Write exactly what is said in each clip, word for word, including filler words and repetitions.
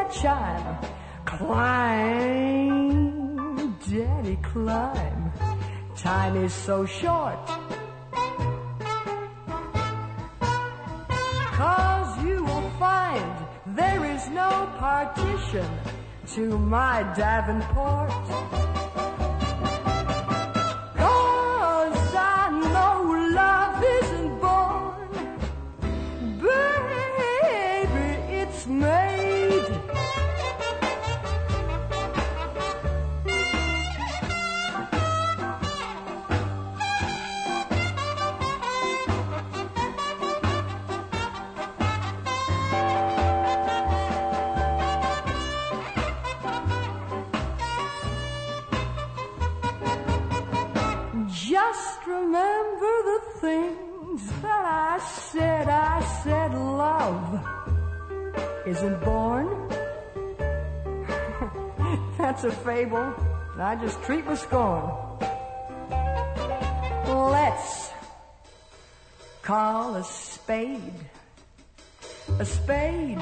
that chime. Climb, daddy, climb. Time is so short. 'Cause you will find there is no partition to my Davenport. 'Cause I know love isn't born, baby, it's made. Just remember the things that I said. I said love isn't born. That's a fable, and I just treat with scorn. Let's call a spade a spade.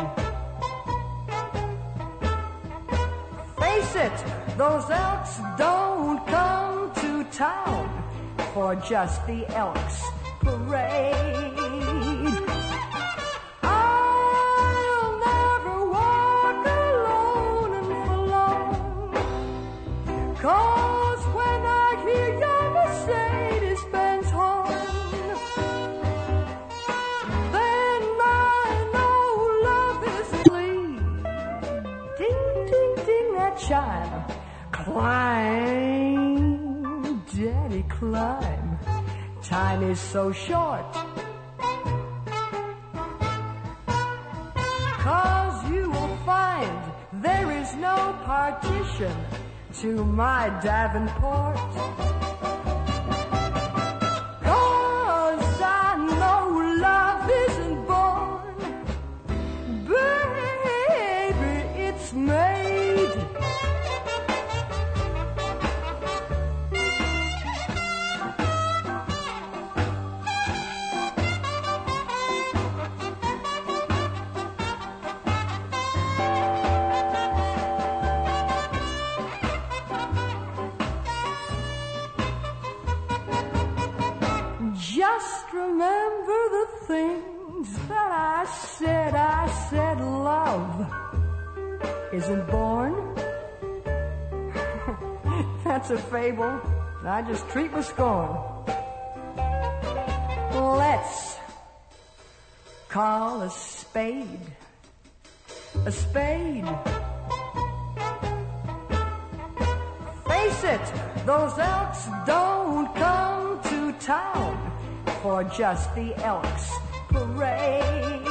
Face it, those elks don't come to town for just the Elks Parade. I'll never walk alone and live alone, 'cause when I hear your Mercedes-Benz horn, then I know love is lead. Ding, ding, ding, that chime. Climb, daddy, climb. Time is so short. 'Cause you will find there is no partition to my Davenport. 'Cause I know love isn't born, baby, it's made. Just remember the things that I said. I said love isn't born. That's a fable, and I just treat with scorn. Let's call a spade a spade. Face it, those elks don't come to town for just the Elks Parade.